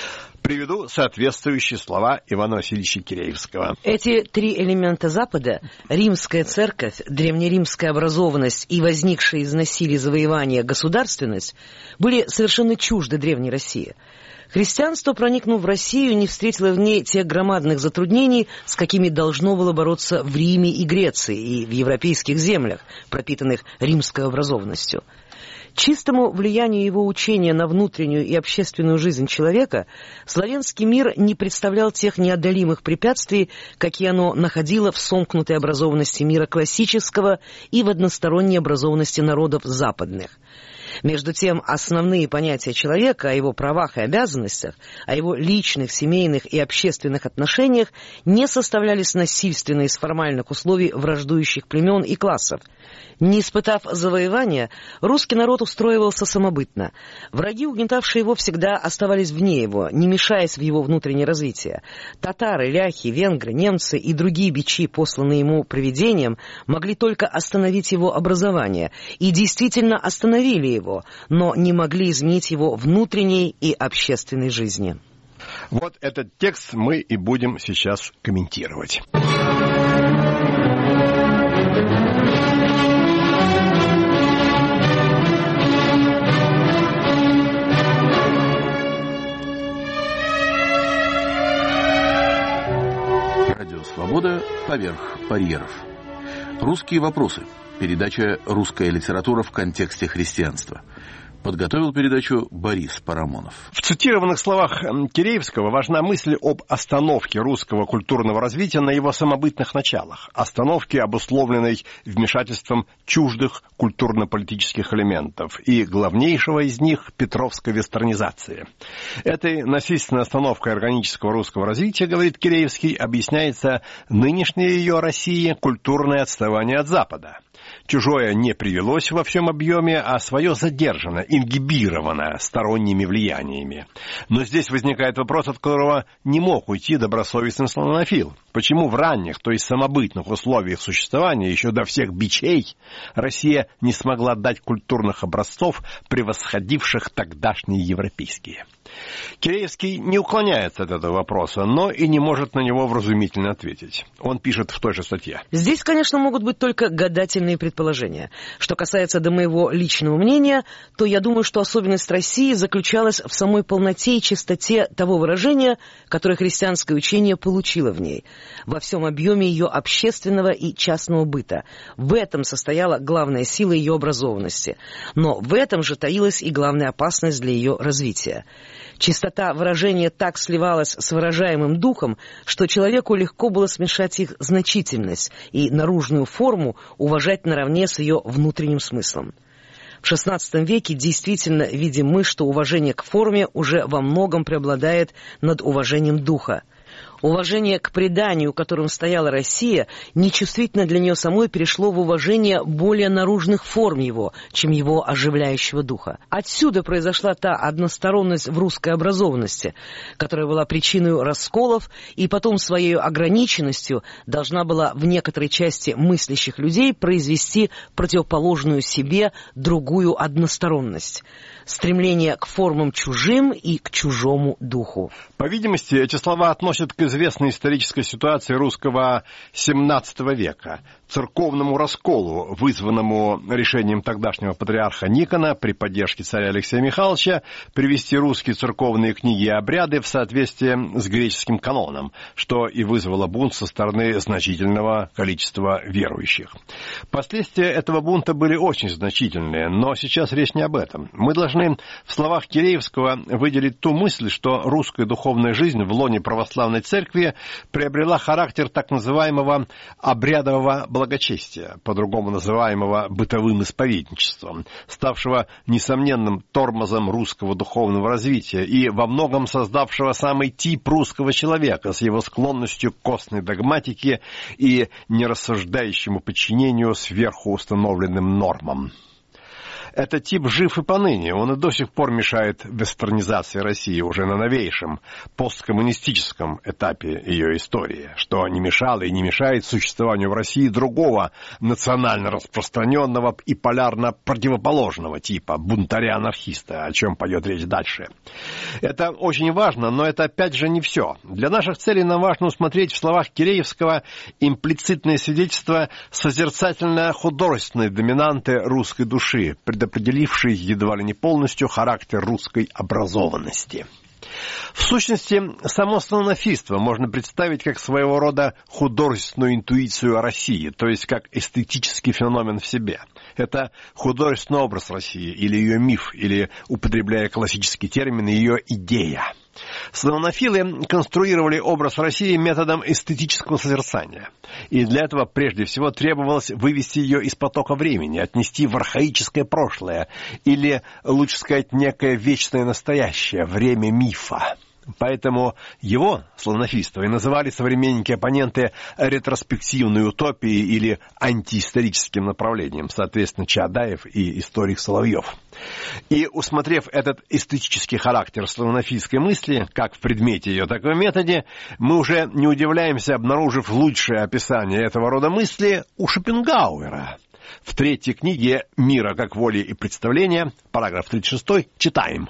Приведу соответствующие слова Ивана Васильевича Киреевского. Эти три элемента Запада – римская церковь, древнеримская образованность и возникшая из насилия завоевания государственность – были совершенно чужды Древней России. Христианство, проникнув в Россию, не встретило в ней тех громадных затруднений, с какими должно было бороться в Риме и Греции, и в европейских землях, пропитанных римской образованностью. Чистому влиянию его учения на внутреннюю и общественную жизнь человека славянский мир не представлял тех неодолимых препятствий, какие оно находило в сомкнутой образованности мира классического и в односторонней образованности народов западных. Между тем, основные понятия человека о его правах и обязанностях, о его личных, семейных и общественных отношениях не составлялись насильственно из формальных условий враждующих племен и классов. Не испытав завоевания, русский народ устроивался самобытно. Враги, угнетавшие его, всегда оставались вне его, не мешаясь в его внутреннее развитие. Татары, ляхи, венгры, немцы и другие бичи, посланные ему провидением, могли только остановить его образование, и действительно остановили его, но не могли изменить его внутренней и общественной жизни. Вот этот текст мы и будем сейчас комментировать. Радио «Свобода» поверх барьеров. Русские вопросы. Передача «Русская литература в контексте христианства». Подготовил передачу Борис Парамонов. В цитированных словах Киреевского важна мысль об остановке русского культурного развития на его самобытных началах. Остановке, обусловленной вмешательством чуждых культурно-политических элементов и главнейшего из них – петровской вестернизации. Этой насильственной остановкой органического русского развития, говорит Киреевский, объясняется нынешнее ее России культурное отставание от Запада. Чужое не привелось во всем объеме, а свое задержано, ингибировано сторонними влияниями. Но здесь возникает вопрос, от которого не мог уйти добросовестный славянофил. Почему в ранних, то есть самобытных условиях существования, еще до всех бичей, Россия не смогла дать культурных образцов, превосходивших тогдашние европейские? Киреевский не уклоняется от этого вопроса, но и не может на него вразумительно ответить. Он пишет в той же статье. Здесь, конечно, могут быть только гадательные предположения. Что касается до моего личного мнения, то я думаю, что особенность России заключалась в самой полноте и чистоте того выражения, которое христианское учение получило в ней, во всем объеме ее общественного и частного быта. В этом состояла главная сила ее образованности. Но в этом же таилась и главная опасность для ее развития. Чистота выражения так сливалась с выражаемым духом, что человеку легко было смешать их значительность и наружную форму уважать наравне с ее внутренним смыслом. В шестнадцатом веке действительно видим мы, что уважение к форме уже во многом преобладает над уважением духа. Уважение к преданию, которым стояла Россия, нечувствительно для нее самой перешло в уважение более наружных форм его, чем его оживляющего духа. Отсюда произошла та односторонность в русской образованности, которая была причиной расколов и потом своей ограниченностью должна была в некоторой части мыслящих людей произвести противоположную себе другую односторонность. Стремление к формам чужим и к чужому духу. По видимости, эти слова относят к известной исторической ситуации русского семнадцатого века, церковному расколу, вызванному решением тогдашнего патриарха Никона при поддержке царя Алексея Михайловича привести русские церковные книги и обряды в соответствие с греческим каноном, что и вызвало бунт со стороны значительного количества верующих. Последствия этого бунта были очень значительные, но сейчас речь не об этом. Мы должны в словах Киреевского выделить ту мысль, что русская духовная жизнь в лоне православной церкви приобрела характер так называемого обрядового благочестия, по-другому называемого бытовым исповедничеством, ставшего несомненным тормозом русского духовного развития и во многом создавшего самый тип русского человека с его склонностью к костной догматике и нерассуждающему подчинению сверху установленным нормам. Этот тип жив и поныне, он и до сих пор мешает вестернизации России уже на новейшем, посткоммунистическом этапе ее истории, что не мешало и не мешает существованию в России другого национально распространенного и полярно противоположного типа бунтаря-анархиста, о чем пойдет речь дальше. Это очень важно, но это опять же не все. Для наших целей нам важно усмотреть в словах Киреевского имплицитное свидетельство созерцательно-художественной доминанты русской души, предопределивший едва ли не полностью характер русской образованности. В сущности, само славянофильство можно представить как своего рода художественную интуицию о России, то есть как эстетический феномен в себе. Это художественный образ России, или ее миф, или, употребляя классические термины, ее идея. Славянофилы конструировали образ России методом эстетического созерцания. И для этого прежде всего требовалось вывести ее из потока времени, отнести в архаическое прошлое, или, лучше сказать, некое вечное настоящее, время мифа. Поэтому его, славянофильство, и называли современники-оппоненты ретроспективной утопией или антиисторическим направлением, соответственно, Чаадаев и историк Соловьев. И, усмотрев этот эстетический характер славянофильской мысли, как в предмете ее, так и в методе, мы уже не удивляемся, обнаружив лучшее описание этого рода мысли у Шопенгауэра. В третьей книге «Мира как воли и представления», параграф тридцать шесть, читаем.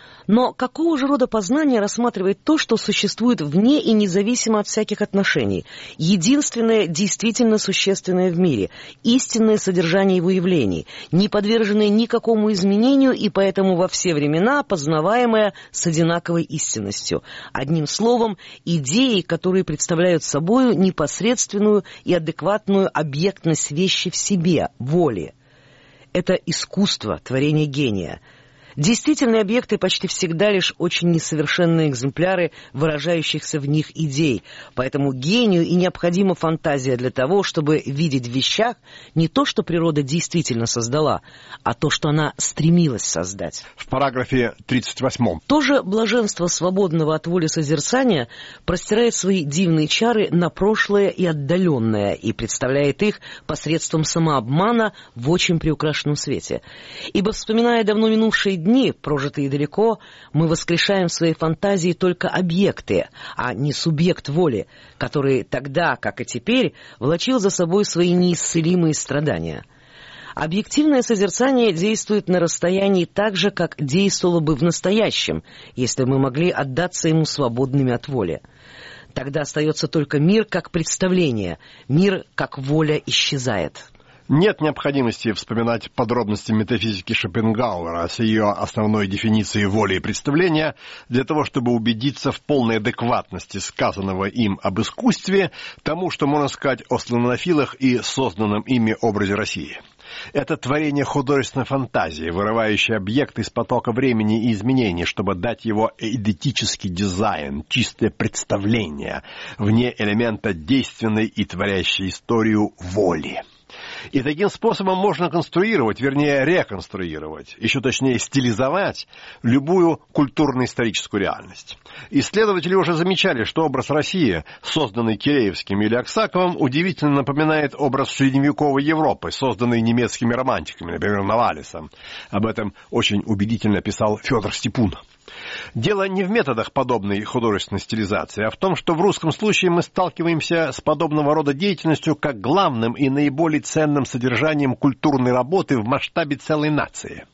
Но какого же рода познание рассматривает то, что существует вне и независимо от всяких отношений? Единственное, действительно существенное в мире, истинное содержание его явлений, не подверженное никакому изменению и поэтому во все времена познаваемое с одинаковой истинностью. Одним словом, идеи, которые представляют собою непосредственную и адекватную объектность вещи в себе, воли. Это искусство, творение гения. Действительные объекты почти всегда лишь очень несовершенные экземпляры выражающихся в них идей, поэтому гению и необходима фантазия для того, чтобы видеть в вещах не то, что природа действительно создала, а то, что она стремилась создать. В параграфе тридцать восьмом. Тоже блаженство свободного от воли созерцания простирает свои дивные чары на прошлое и отдаленное и представляет их посредством самообмана в очень приукрашенном свете. Ибо, вспоминая давно минувшие дни, прожитые далеко, мы воскрешаем в своей фантазии только объекты, а не субъект воли, который тогда, как и теперь, влачил за собой свои неисцелимые страдания. Объективное созерцание действует на расстоянии так же, как действовало бы в настоящем, если мы могли отдаться ему свободными от воли. Тогда остается только мир как представление, мир как воля исчезает. Нет необходимости вспоминать подробности метафизики Шопенгауэра с ее основной дефиницией воли и представления для того, чтобы убедиться в полной адекватности сказанного им об искусстве тому, что можно сказать о славянофилах и созданном ими образе России. Это творение художественной фантазии, вырывающее объект из потока времени и изменений, чтобы дать его эдетический дизайн, чистое представление, вне элемента действенной и творящей историю воли. И таким способом можно конструировать, вернее реконструировать, еще точнее стилизовать любую культурно-историческую реальность. Исследователи уже замечали, что образ России, созданный Киреевским или Аксаковым, удивительно напоминает образ средневековой Европы, созданный немецкими романтиками, например, Новалисом. Об этом очень убедительно писал Федор Степун. Дело не в методах подобной художественной стилизации, а в том, что в русском случае мы сталкиваемся с подобного рода деятельностью как главным и наиболее ценным содержанием культурной работы в масштабе целой нации.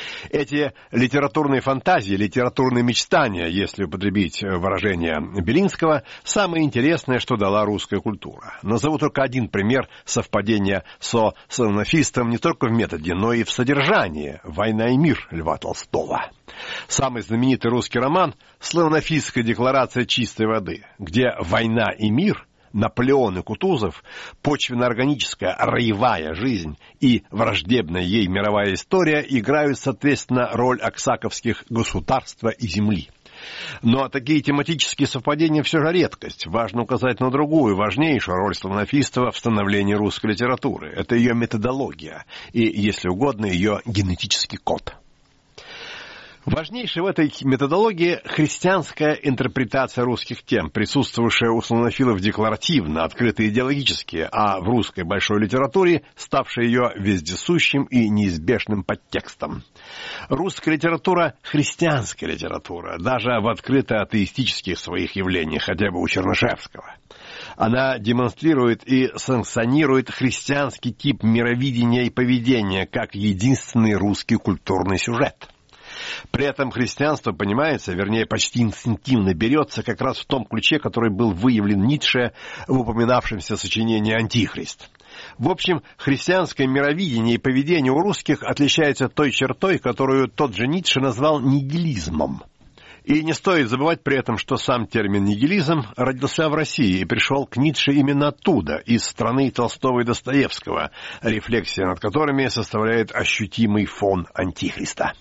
Эти литературные фантазии, литературные мечтания, если употребить выражение Белинского, самое интересное, что дала русская культура. Назову только один пример совпадения со славянофильством не только в методе, но и в содержании «Война и мир» Льва Толстого. Самый знаменитый русский роман «Славянофильская декларация чистой воды», где «Война и мир», Наполеон и Кутузов, почвенно-органическая роевая жизнь и враждебная ей мировая история играют, соответственно, роль аксаковских государства и земли. Но такие тематические совпадения все же редкость. Важно указать на другую, важнейшую роль славянофильства в становлении русской литературы. Это ее методология и, если угодно, ее генетический код. Важнейшая в этой методологии христианская интерпретация русских тем, присутствовавшая у славянофилов декларативно, открыто идеологически, а в русской большой литературе ставшая ее вездесущим и неизбежным подтекстом. Русская литература – христианская литература, даже в открыто атеистических своих явлениях, хотя бы у Чернышевского. Она демонстрирует и санкционирует христианский тип мировидения и поведения как единственный русский культурный сюжет. При этом христианство понимается, вернее, почти инстинктивно берется как раз в том ключе, который был выявлен Ницше в упоминавшемся сочинении «Антихрист». В общем, христианское мировидение и поведение у русских отличается той чертой, которую тот же Ницше назвал нигилизмом. И не стоит забывать при этом, что сам термин «нигилизм» родился в России и пришел к Ницше именно оттуда, из страны Толстого и Достоевского, рефлексия над которыми составляет ощутимый фон Антихриста.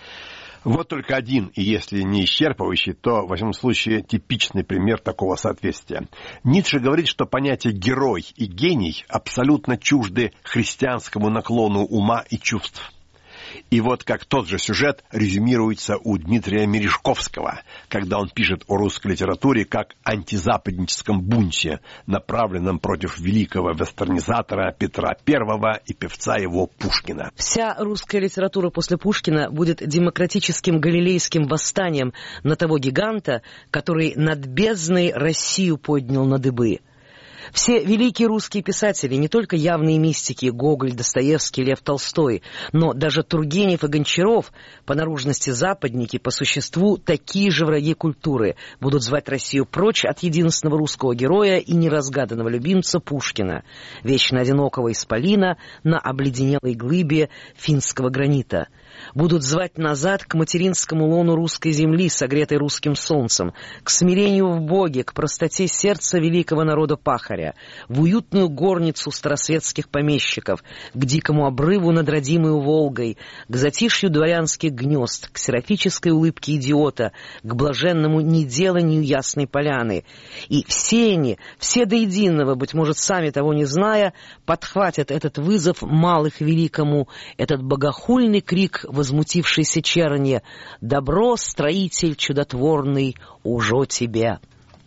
Вот только один, и если не исчерпывающий, то, в вашем случае, типичный пример такого соответствия. Ницше говорит, что понятия «герой» и «гений» абсолютно чужды христианскому наклону ума и чувств. И вот как тот же сюжет резюмируется у Дмитрия Мережковского, когда он пишет о русской литературе как антизападническом бунте, направленном против великого вестернизатора Петра Первого и певца его Пушкина. Вся русская литература после Пушкина будет демократическим галилейским восстанием на того гиганта, который над бездной Россию поднял на дыбы. Все великие русские писатели, не только явные мистики Гоголь, Достоевский, Лев Толстой, но даже Тургенев и Гончаров, по наружности западники, по существу такие же враги культуры, будут звать Россию прочь от единственного русского героя и неразгаданного любимца Пушкина, вечно одинокого исполина на обледенелой глыбе финского гранита. Будут звать назад к материнскому лону русской земли, согретой русским солнцем, к смирению в Боге, к простоте сердца великого народа пахаря, в уютную горницу старосветских помещиков, к дикому обрыву над родимой Волгой, к затишью дворянских гнезд, к серафической улыбке идиота, к блаженному неделанию Ясной Поляны. И все они, все до единого, быть может, сами того не зная, подхватят этот вызов малых великому, этот богохульный крик возмутившейся черни: «Добро, строитель чудотворный, ужо тебе!»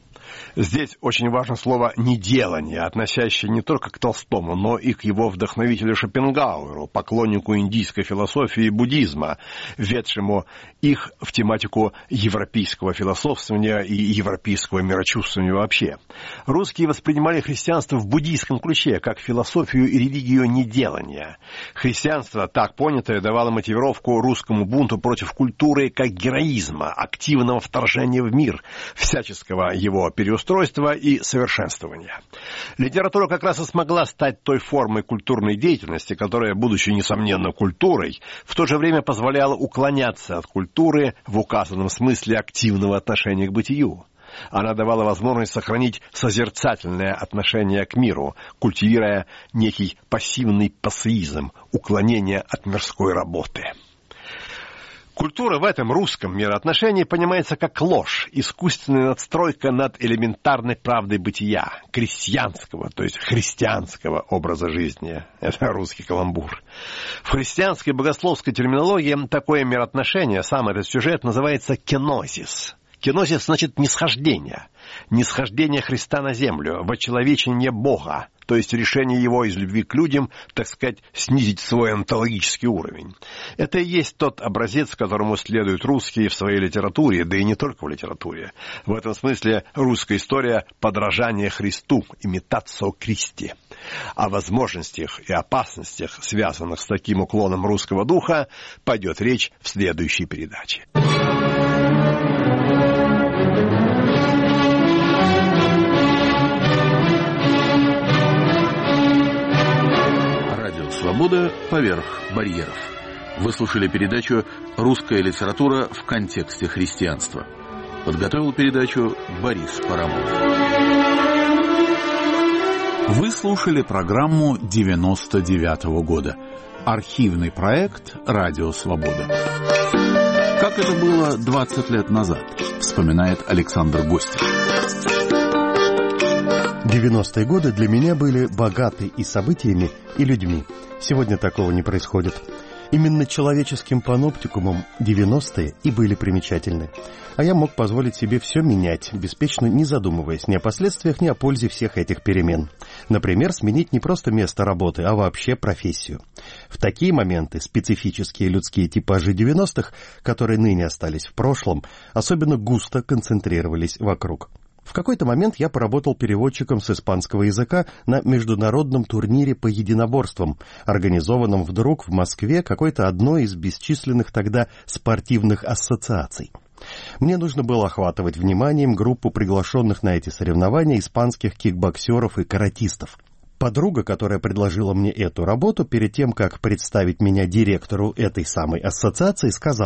Здесь очень важно слово «неделание», относящее не только к Толстому, но и к его вдохновителю Шопенгауэру, поклоннику индийской философии и буддизма, введшему их в тематику европейского философствования и европейского мирочувствования вообще. Русские воспринимали христианство в буддийском ключе, как философию и религию неделания. Христианство, так понятое, давало мотивировку русскому бунту против культуры как героизма, активного вторжения в мир, всяческого его переустройства и совершенствования. Литература как раз и смогла стать той формой культурной деятельности, которая, будучи, несомненно, культурой, в то же время позволяла уклоняться от культуры в указанном смысле активного отношения к бытию. Она давала возможность сохранить созерцательное отношение к миру, культивируя некий пассивный пассеизм, уклонение от мирской работы. Культура в этом русском мироотношении понимается как ложь, искусственная надстройка над элементарной правдой бытия, крестьянского, то есть христианского образа жизни. Это русский каламбур. В христианской богословской терминологии такое мироотношение, сам этот сюжет, называется кенозис. Кенозис значит нисхождение. Нисхождение Христа на землю, вочеловечение Бога, то есть решение его из любви к людям, так сказать, снизить свой онтологический уровень. Это и есть тот образец, которому следуют русские в своей литературе, да и не только в литературе. В этом смысле русская история – подражание Христу, имитацио Кристи. О возможностях и опасностях, связанных с таким уклоном русского духа, пойдет речь в следующей передаче. Свобода поверх барьеров. Вы слушали передачу «Русская литература в контексте христианства». Подготовил передачу Борис Парамонов. Вы слушали программу девяносто девятого года. Архивный проект «Радио Свобода». Как это было двадцать лет назад, вспоминает Александр Гостев. девяностые годы для меня были богаты и событиями, и людьми. Сегодня такого не происходит. Именно человеческим паноптикумом девяностые и были примечательны. А я мог позволить себе все менять, беспечно не задумываясь ни о последствиях, ни о пользе всех этих перемен. Например, сменить не просто место работы, а вообще профессию. В такие моменты специфические людские типажи девяностых, которые ныне остались в прошлом, особенно густо концентрировались вокруг. В какой-то момент я поработал переводчиком с испанского языка на международном турнире по единоборствам, организованном вдруг в Москве какой-то одной из бесчисленных тогда спортивных ассоциаций. Мне нужно было охватывать вниманием группу приглашенных на эти соревнования испанских кикбоксеров и каратистов. Подруга, которая предложила мне эту работу, перед тем, как представить меня директору этой самой ассоциации, сказала: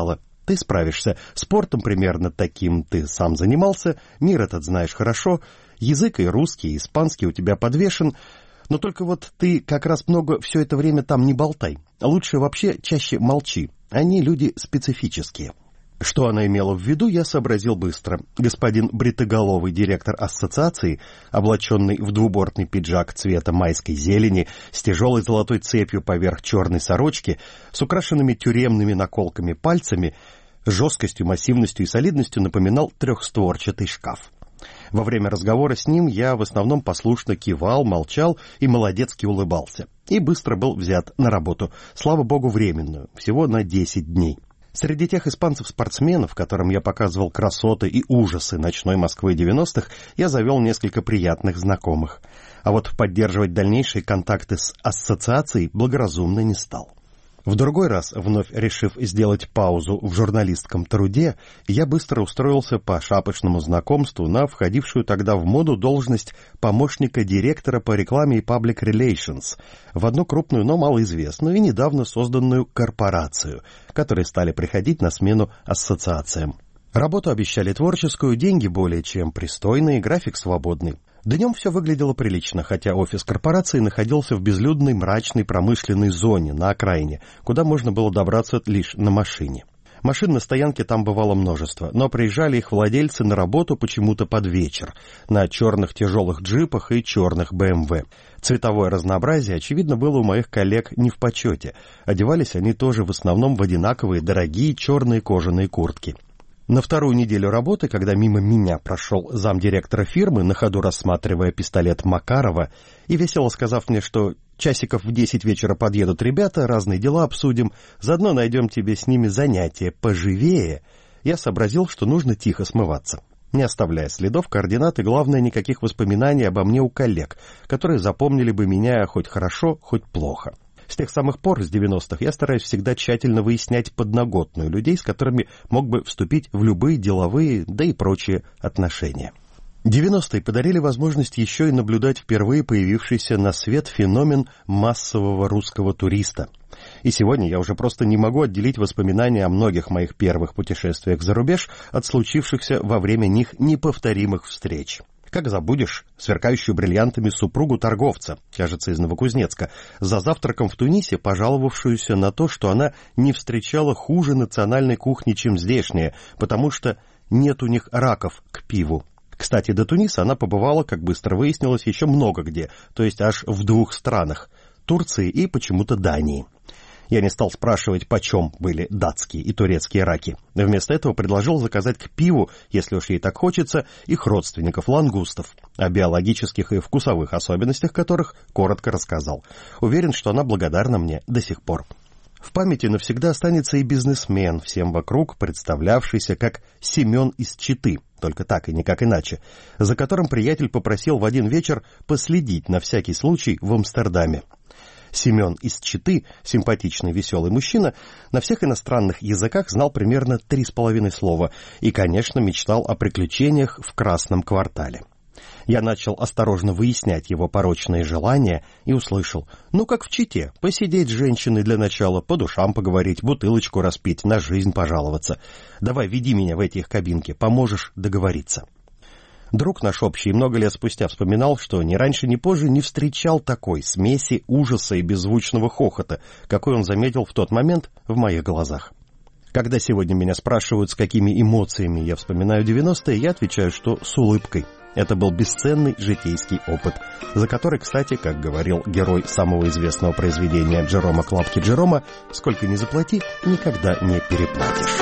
Ты справишься. Спортом примерно таким ты сам занимался, мир этот знаешь хорошо, язык и русский, и испанский у тебя подвешен, но только вот ты как раз много все это время там не болтай. Лучше вообще чаще молчи. Они люди специфические. Что она имела в виду, я сообразил быстро. Господин бритоголовый директор ассоциации, облаченный в двубортный пиджак цвета майской зелени, с тяжелой золотой цепью поверх черной сорочки, с украшенными тюремными наколками пальцами, жесткостью, массивностью и солидностью напоминал трехстворчатый шкаф. Во время разговора с ним я в основном послушно кивал, молчал и молодецки улыбался. И быстро был взят на работу, слава богу, временную, всего на десять дней. Среди тех испанцев-спортсменов, которым я показывал красоты и ужасы ночной Москвы девяностых, я завел несколько приятных знакомых. А вот поддерживать дальнейшие контакты с ассоциацией благоразумно не стал. В другой раз, вновь решив сделать паузу в журналистском труде, я быстро устроился по шапочному знакомству на входившую тогда в моду должность помощника директора по рекламе и Public Relations в одну крупную, но малоизвестную и недавно созданную корпорацию, которые стали приходить на смену ассоциациям. Работу обещали творческую, деньги более чем пристойные, график свободный. Днем все выглядело прилично, хотя офис корпорации находился в безлюдной мрачной промышленной зоне на окраине, куда можно было добраться лишь на машине. Машин на стоянке там бывало множество, но приезжали их владельцы на работу почему-то под вечер, на черных тяжелых джипах и черных бэ эм вэ. Цветовое разнообразие, очевидно, было у моих коллег не в почете. Одевались они тоже в основном в одинаковые дорогие черные кожаные куртки. На вторую неделю работы, когда мимо меня прошел замдиректора фирмы, на ходу рассматривая пистолет Макарова, и весело сказав мне, что часиков в десять вечера подъедут ребята, разные дела обсудим, заодно найдем тебе с ними занятие поживее, я сообразил, что нужно тихо смываться, не оставляя следов, координат и, главное, никаких воспоминаний обо мне у коллег, которые запомнили бы меня хоть хорошо, хоть плохо. С тех самых пор, с девяностых, я стараюсь всегда тщательно выяснять подноготную людей, с которыми мог бы вступить в любые деловые, да и прочие отношения. девяностые подарили возможность еще и наблюдать впервые появившийся на свет феномен массового русского туриста. И сегодня я уже просто не могу отделить воспоминания о многих моих первых путешествиях за рубеж от случившихся во время них неповторимых встреч. Как забудешь сверкающую бриллиантами супругу торговца, кажется, из Новокузнецка, за завтраком в Тунисе пожаловавшуюся на то, что она не встречала хуже национальной кухни, чем здешняя, потому что нет у них раков к пиву. Кстати, до Туниса она побывала, как быстро выяснилось, еще много где, то есть аж в двух странах – Турции и почему-то Дании. Я не стал спрашивать, почем были датские и турецкие раки. Вместо этого предложил заказать к пиву, если уж ей так хочется, их родственников лангустов, о биологических и вкусовых особенностях которых коротко рассказал. Уверен, что она благодарна мне до сих пор. В памяти навсегда останется и бизнесмен, всем вокруг представлявшийся как Семен из Читы, только так и никак иначе, за которым приятель попросил в один вечер последить на всякий случай в Амстердаме. Семен из Читы, симпатичный, веселый мужчина, на всех иностранных языках знал примерно три с половиной слова и, конечно, мечтал о приключениях в Красном квартале. Я начал осторожно выяснять его порочные желания и услышал: ну, как в Чите, посидеть с женщиной для начала, по душам поговорить, бутылочку распить, на жизнь пожаловаться. Давай, веди меня в эти их кабинки, поможешь договориться. Друг наш общий много лет спустя вспоминал, что ни раньше, ни позже не встречал такой смеси ужаса и беззвучного хохота, какой он заметил в тот момент в моих глазах. Когда сегодня меня спрашивают, с какими эмоциями я вспоминаю девяностые, я отвечаю, что с улыбкой. Это был бесценный житейский опыт, за который, кстати, как говорил герой самого известного произведения Джерома Клапки Джерома, сколько ни заплати, никогда не переплатишь.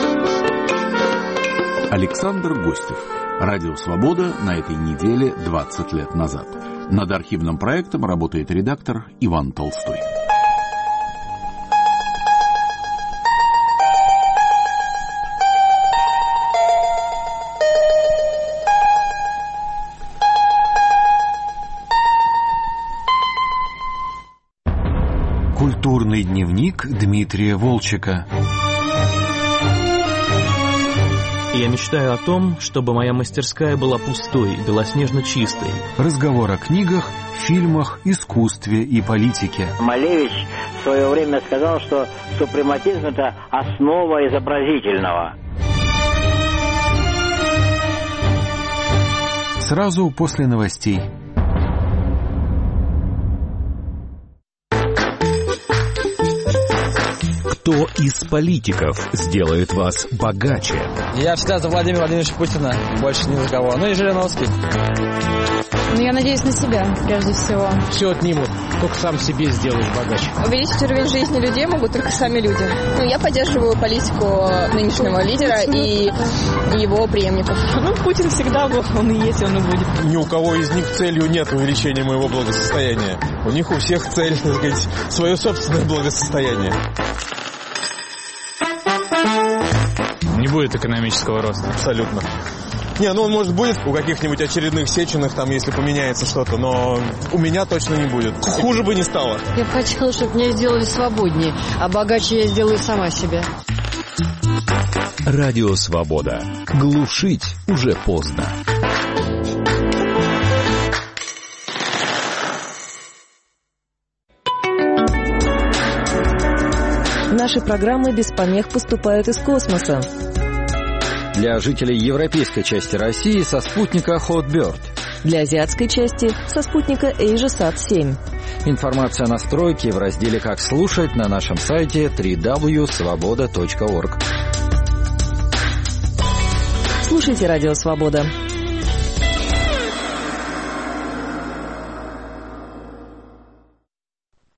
Александр Гостев. Радио «Свобода» на этой неделе двадцать лет назад. Над архивным проектом работает редактор Иван Толстой. Культурный дневник Дмитрия Волчека. И я мечтаю о том, чтобы моя мастерская была пустой, белоснежно чистой. Разговор о книгах, фильмах, искусстве и политике. Малевич в свое время сказал, что супрематизм – это основа изобразительного. Сразу после новостей. Кто из политиков сделает вас богаче? Я всегда за Владимира Владимировича Путина, больше ни за кого. Ну и Жириновский. Ну, я надеюсь на себя, прежде всего. Все отнимут, только сам себе сделаешь богаче. Увеличить уровень жизни людей могут только сами люди. Ну, я поддерживаю политику нынешнего лидера и его преемников. Ну, Путин всегда был, он и есть, он и будет. Ни у кого из них целью нет увеличения моего благосостояния. У них у всех цель, так сказать, свое собственное благосостояние. Не будет экономического роста. Абсолютно. Не, ну он, может, будет у каких-нибудь очередных Сеченых, там, если поменяется что-то, но у меня точно не будет. Хуже бы не стало. Я бы хотела, чтобы меня сделали свободнее, а богаче я сделаю сама себя. Радио «Свобода». Глушить уже поздно. Наши программы без помех поступают из космоса. Для жителей европейской части России со спутника Hotbird. Для азиатской части со спутника AsiaSat семь. Информация о настройке в разделе «Как слушать» на нашем сайте дабл-ю дабл ю дабл ю точка свобода точка орг. Слушайте «Радио Свобода».